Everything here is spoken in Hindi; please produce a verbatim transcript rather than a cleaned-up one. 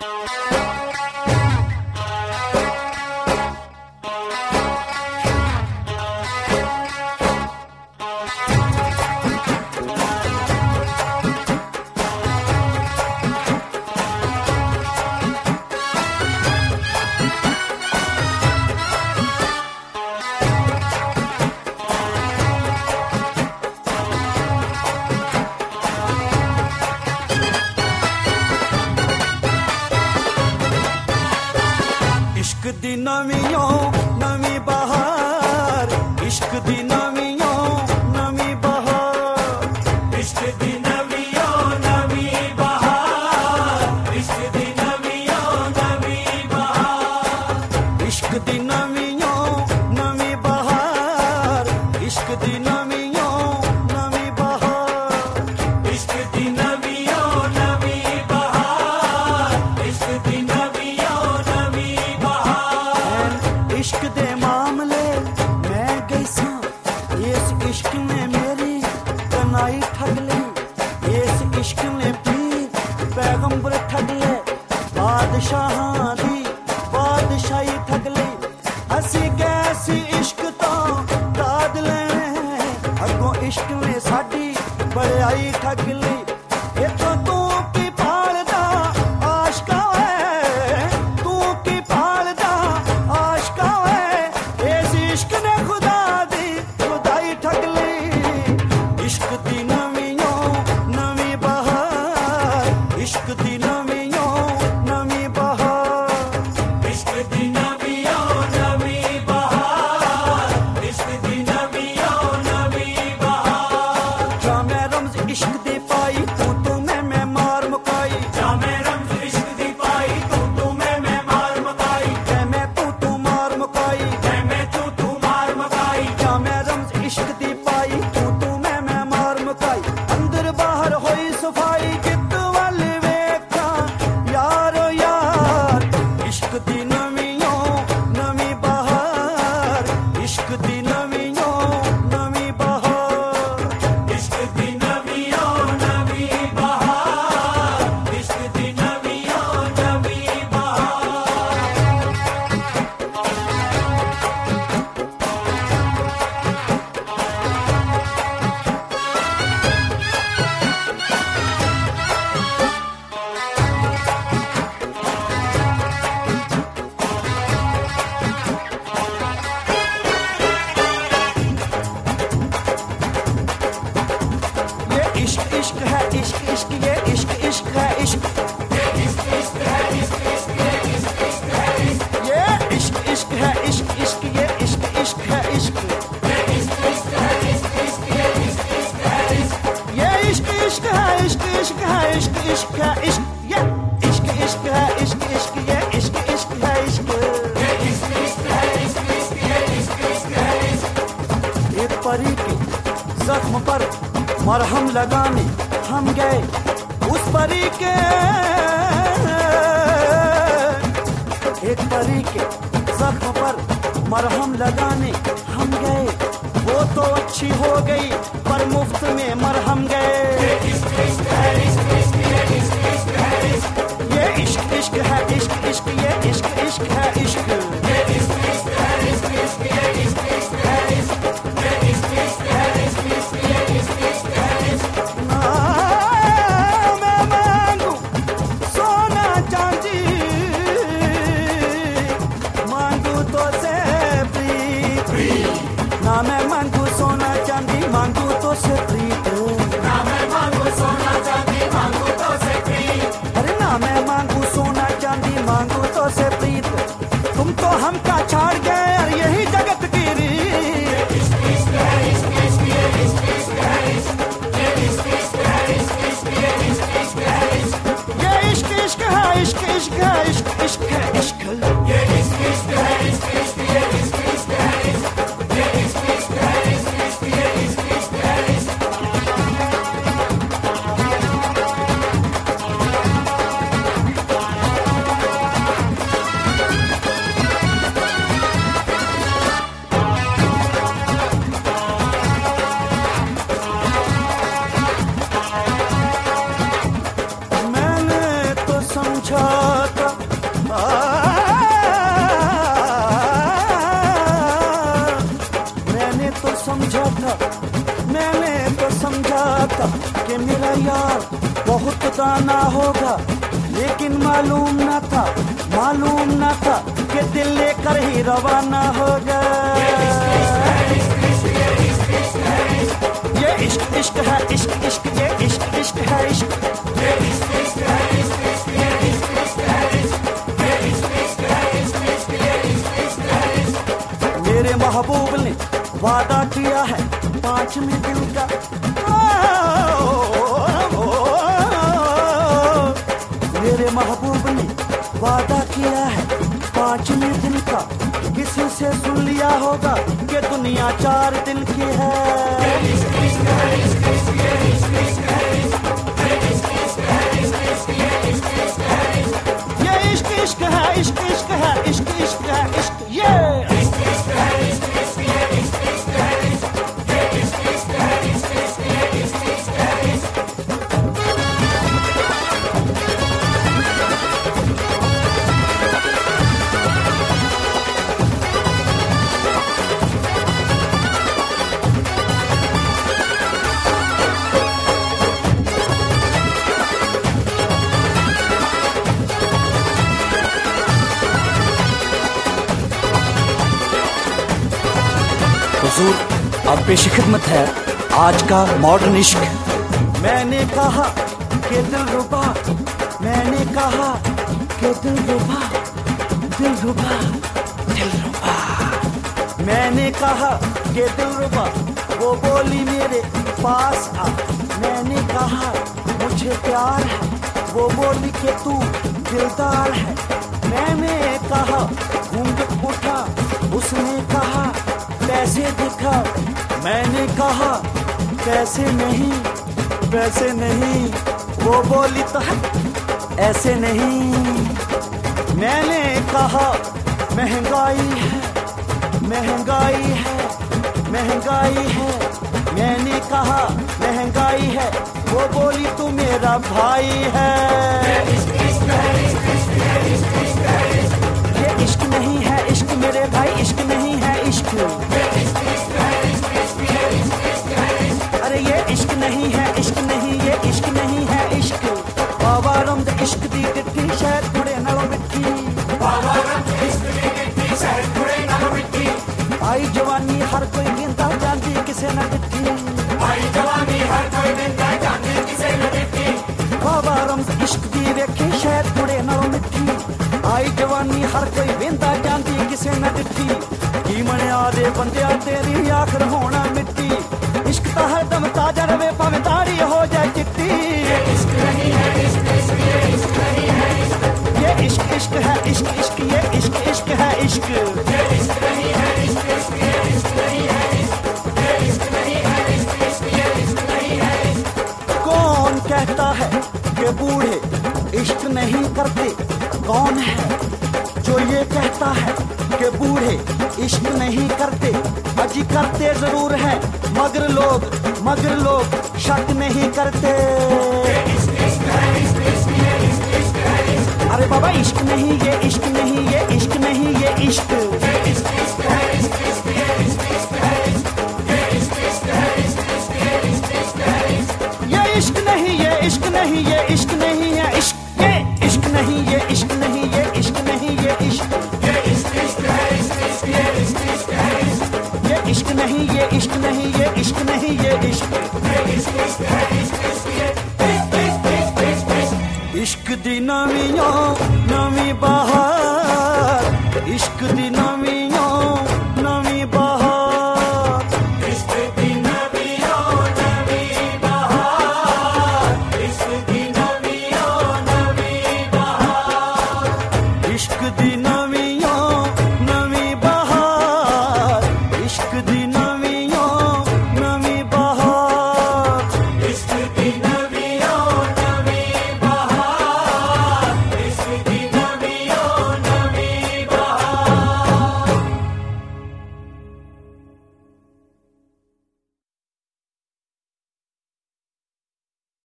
इश्क दी नवीं नवीं बहार, इश्क दी नवीं नवीं बहार, इश्क दी नवीं नवीं बहार, इश्क दी नवीं नवीं बहार, इश्क दी नवीं नवीं बहार, इश्क दी नवीं नवीं बहार, इश्क दी नवीं नवीं बहार, इश्क दी नवीं नवीं बहार। इश्क दे मामले मैं गई सा, इस इश्क ने मेरी कनाई ठग ली, इस इश्क ने पीर पैगंबर ठग ले, बादशाहां दी बादशाही ठग ली। असी कैसी इश्क तो दाद लेने, अगों इश्क ने साडी बड़ाई ठग ली। इथों तू की पालदा आशका है, तू की पालदा आशका है, इस इश्क ने खुदा दी खुदाई ठग ली। इश्क दी नवीं नवीं बहार, इश्क दी नवीं नवीं बहार, इश्क दी नवीं नवीं बहार, इश्क दी नवीं नवीं बहार। जा मैं रमज इश्क दी पाई, तू तू मैं मैं मार मुकाई, जा मैं रमज इश्क दी पाई, तू तू मैं मैं मार मकाई, मैं मैं तू तू मार मुकाई, मैं मैं तू तू मार मकाई। जा मैं रमज इश्क दी पाई, तू तू मैं मैं मार मुकाई। अंदर बाहर होई सफाई, कित वाल वेखा यारो यार। इश्क दी नवीं नवीं बहार, इश्क दी नवीं नवीं बहार, इश्क दी नवीं नवीं बहार, इश्क दी नवीं नवीं बहार। ये इश्क इश्क है, इश्क इश्क ये इश्क इश्क है, इश्क ये इश्क इश्क है, इश्क इश्क ये इश्क इश्क है, इश्क ये इश्क इश्क है, इश्क इश्क ये इश्क इश्क है, इश्क ये इश्क इश्क है, इश्क इश्क ये इश्क इश्क है, इश्क ये इश्क इश्क है, इश्क इश्क है, इश्क इश्क है, इश्क ये इश्क इश्क है, इश्क इश्क ये इश्क इश्क है, इश्क ये इश्क इश्क है, इश्क इश्क ये इश्क इश्क है, इश्क। एक परी के जख्म पर मरहम लगाने हम गए, उस परी के एक परी के जख्म पर मरहम लगाने हम गए। वो तो अच्छी हो गई पर मुफ्त में मरहम गए। ये इश्क इश्क है, इश्क इश्क ये इश्क इश्क है, इश्क ये इश्क इश्क है, इश्क इश्क ये इश्क इश्क है, इश्क ये इश्क इश्क है, इश्क इश्क ये इश्क इश्क है, इश्क ये इश्क इश्क है, इश्क इश्क ये इश्क इश्क है, इश्क। ना मैं मांगू सोना चांदी, मांगू तो से प्रीत, ना मैं मांगू सोना चांदी, मांगू तो से प्रीत। ना मैं मांगू सोना चांदी, मांगू तो से प्रीत। अरे ना मैं मांगू सोना चांदी, मांगू तो से प्रीत। तुम तो हमका छाड़ गए और यही जगत की रीत। इश्क इश्क है, इश्क इश्क ये इश्क इश्क है, इश्क ये इश्क इश्क है, इश्क इश्क ये इश्क इश्क है, इश्क ये इश्क इश्क है, इश्क इश्क है, इश्क इश्क है, इश्क ये इश्क इश्क है, इश्क इश्क ये इश्क इश्क है, इश्क ये इश्क इश्क है, इश्क इश्क ये इश्क इश्क है, इश्क। मैंने तो समझा कि मेरा यार बहुत दाना होगा, लेकिन मालूम ना था, मालूम ना था कि दिल लेकर ही रवाना होगा। ये इश्क इश्क है, इश्क इश्क, ये इश्क इश्क है, इश्क ये इश्क इश्क है, इश्क इश्क ये इश्क इश्क है, इश्क ये इश्क इश्क है, इश्क इश्क ये इश्क इश्क है, इश्क। मेरे महबूब ने वादा किया है पांचवें दिन का, मेरे महबूब ने वादा किया है पांचवें दिन का। किसी से सुन लिया होगा कि दुनिया चार दिन की है। ये इश्क इश्क है, इश्क इश्क ये इश्क इश्क है, इश्क ये इश्क इश्क है, इश्क इश्क ये इश्क इश्क है, इश्क ये इश्क इश्क है, इश्क इश्क है, इश्क इश्क है, इश्क ये इश्क इश्क है, इश्क इश्क ये इश्क इश्क है, इश्क ये इश्क इश्क है, इश्क इश्क ये इश्क इश्क है, इश्क। हुजूर, अब पेश खिदमत है आज का मॉडर्न इश्क। मैंने कहा कि दिलरुबा, मैंने कहा कि दिलरुबा, दिलरुबा, दिलरुबा, मैंने कहा कि दिलरुबा, वो बोली मेरे पास आ। मैंने कहा मुझे प्यार है, वो बोली कि तू दिलदार है। मैंने कहा घूंघट उठा, उसने कहा पैसे दिखा। मैंने कहा पैसे नहीं, पैसे नहीं, वो बोली तो ऐसे नहीं। मैंने कहा महंगाई है, महंगाई है, महंगाई है। मैंने कहा महंगाई है, वो बोली तू मेरा भाई है। ये इश्क इश्क है, इश्क इश्क है, इश्क इश्क है, इश्क ये इश्क नहीं है, इश्क मेरे भाई, इश्क नहीं है, इश्क ये इश्क इश्क है, इश्क इश्क ये इश्क इश्क है, इश्क अरे ये इश्क नहीं है, इश्क नहीं, ये इश्क नहीं है, इश्क बाबा रम दे इश्क दी डिट्ठी शायद थोड़े नालों मिठी, बाबा रम दे इश्क दी डिट्ठी शायद थोड़े नालों मिठी। आई जवानी हर कोई गिनता जानती किसे न डिट्ठी, आई जवानी हर कोई गिनता जानती किसे न डिट्ठी। बाबा रम दे इश्क दी वेखी शायद थोड़े नालों मिठी, आई जवानी हर कोई गिनता जानती किसे न डिट्ठी। की मनिया दे बंदिया तेरी आखिर होना मिट्टी, इश्क ता हर दम ताजा रवे भावें दाढ़ी हो जाए चिट्टी। ये इश्क नहीं है, इश्क इश्क ये इश्क नहीं है, इश्क ये इश्क इश्क है, इश्क इश्क ये इश्क इश्क है, इश्क ये इश्क नहीं है, इश्क इश्क ये इश्क नहीं है, इश्क ये इश्क नहीं है, इश्क इश्क ये इश्क नहीं है, इश्क। कौन कहता है कि बूढ़े इश्क नहीं करते? कौन है जो ये कहता है कि बूढ़े इश्क नहीं करते? अजी करते जरूर है, मगर लोग मगर लोग शक नहीं करते। इश्क इश्क है, इश्क इश्क ये इश्क इश्क है, इश्क अरे बाबा इश्क नहीं, ये इश्क नहीं, ये इश्क नहीं, ये इश्क ये इश्क इश्क है, इश्क इश्क ये इश्क इश्क है, इश्क ये इश्क इश्क है, इश्क इश्क ये इश्क इश्क है, इश्क ये इश्क नहीं, ये इश्क नहीं, ये इश्क नहीं है, इश्क ये इश्क नहीं, ये इश्क नहीं, ये इश्क नहीं, ये इश्क ये इश्क इश्क है, इश्क इश्क ये इश्क इश्क है, इश्क ये इश्क नहीं, ये इश्क नहीं, ये इश्क नहीं, ये इश्क ये इश्क इश्क है, इश्क इश्क ये इश्क इश्क इश्क इश्क इश्क। इश्क दी नवीं नवीं बहार, इश्क दी नवीं